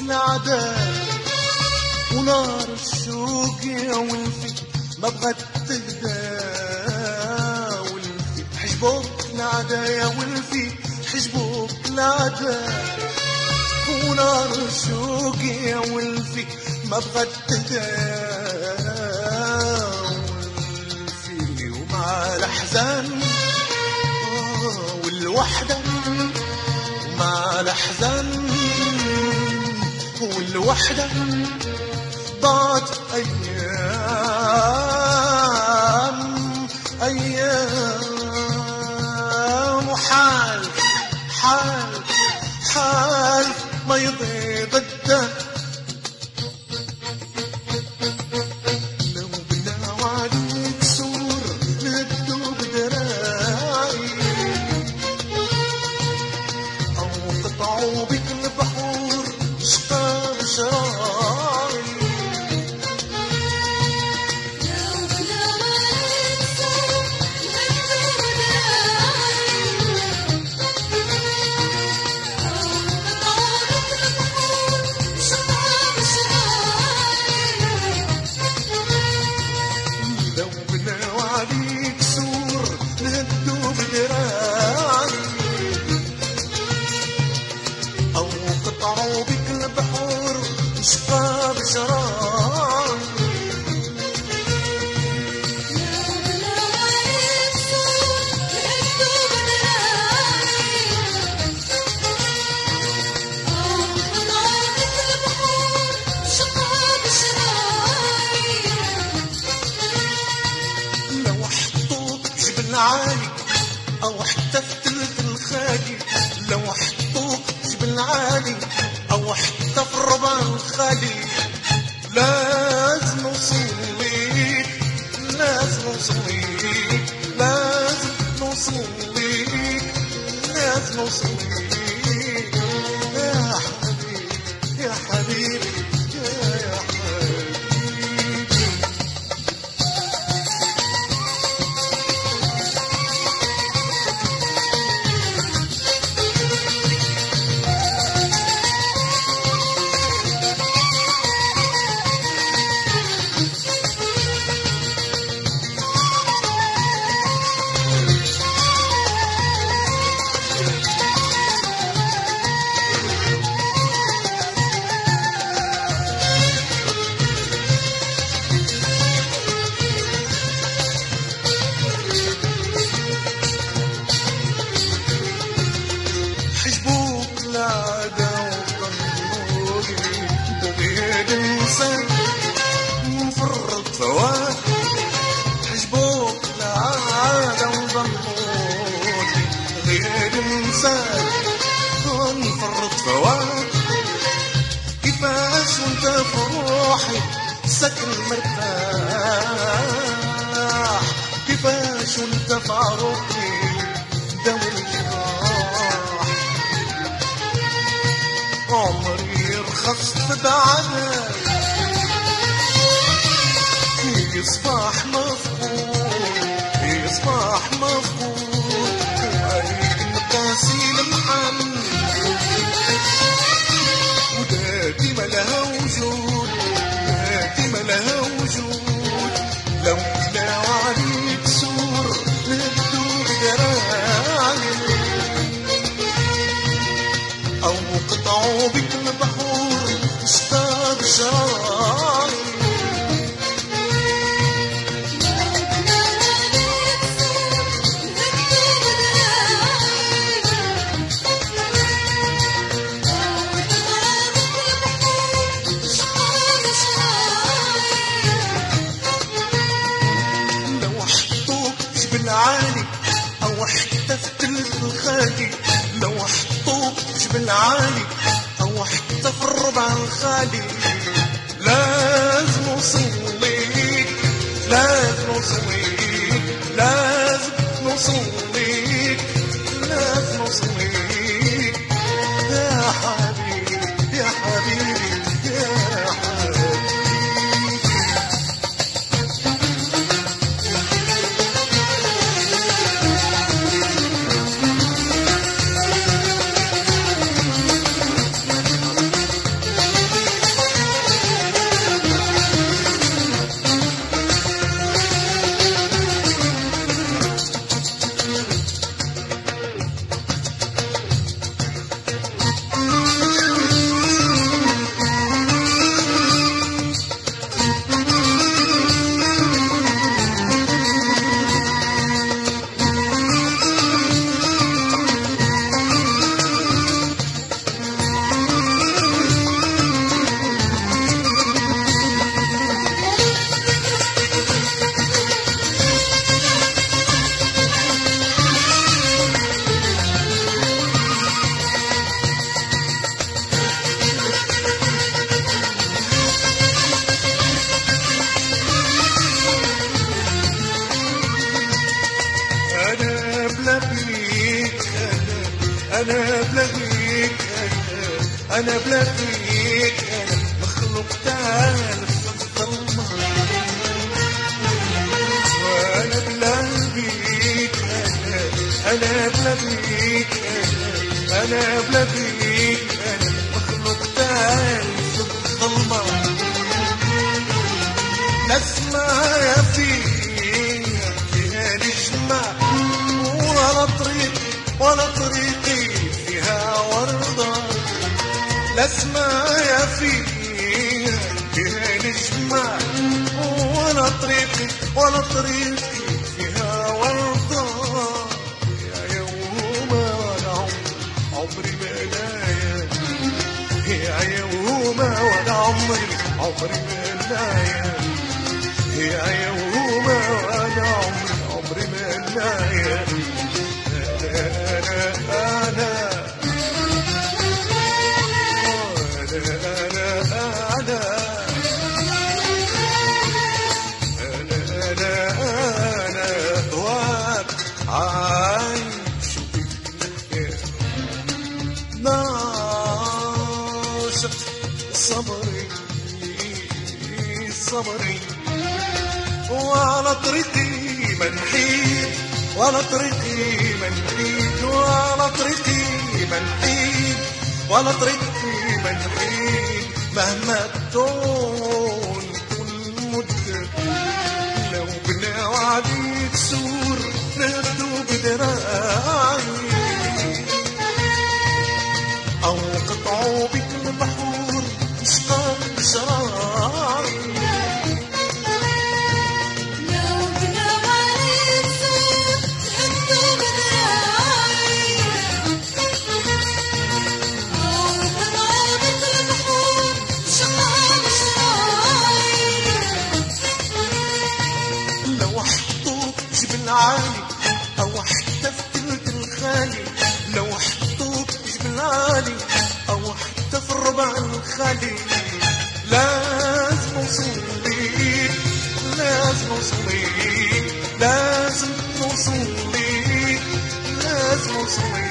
العذاب ونار الشوق يا ولفي ما بغت تهدى ولفي حجبوك العدا يا ولفي حجبوك العدا ونار الشوق يا ولفي ما بغت تهدى ولفي ومع الأحزان والوحدة ومع الأحزان والوحدة ضاعت أيام وحال حال ما يضيق الدم لو بناو عليك سور ندوب دراعي أو قطعوا بك البحور شقام شراعي عالي او حتى في تلت الخالي لو حطوك جبل عالي او حتى في الربع الخالي لازم نوصل ليك لازم نوصل ليك لازم نوصل ليك لازم نوصل ليك يا حبيبي يا حبيبي يا حبيبي نفرط فواك كيفاش وانت في روحي سكن مرتاح كيفاش وانت في عروقي داوي الجراح عمري رخصت بعدك في صباح مفقود في صباح مفقود وعيد مقاسي المحن وداتي ما لها وجود داتي ما لها وجود لو تلاو عليك سور ندوب دراعي او قطعوا بك البحور اشتاق شراعي عالي او حتى في تلت الخالي لو حطوك جبل عالي او حتى في الربع الخالي لازم نوصل ليك لازم نوصل ليك لازم نوصل ليك لازم نوصل ليك يا حبيبي يا حبيبي يا حبيبي أنا بلا فيك أنا مخلوق تاني في الظلمة. وأنا بلا بيك أنا بلا بيك أنا بلا بيك أنا مخلوق تاني في الظلمة. لا اسمع فيها نجمة ولا طريقي فيها وردة. لا اسمع فيها نجمة ولا طريقي فيها وردة. يا يوم وانا عمري ما نايا، يا يوم وانا عمري ما نايا، يا يوم وانا عمري ما نايا. صبري وعلى طريقي منحيد، وعلى طريقي منحيد، وعلى طريقي منحيد، وعلى طريقي منحيد. مهما تطول كل مدة لو بنا وعدي تسور نهدو بدراعي أو قطعوا بك البحور اشقاق شراعي. أو حتى في تلت الخالي، لو حطوك جبل عالي أو حتى في الربع الخالي، لازم نوصليك لازم نوصليك لازم نوصليك لازم نوصليك.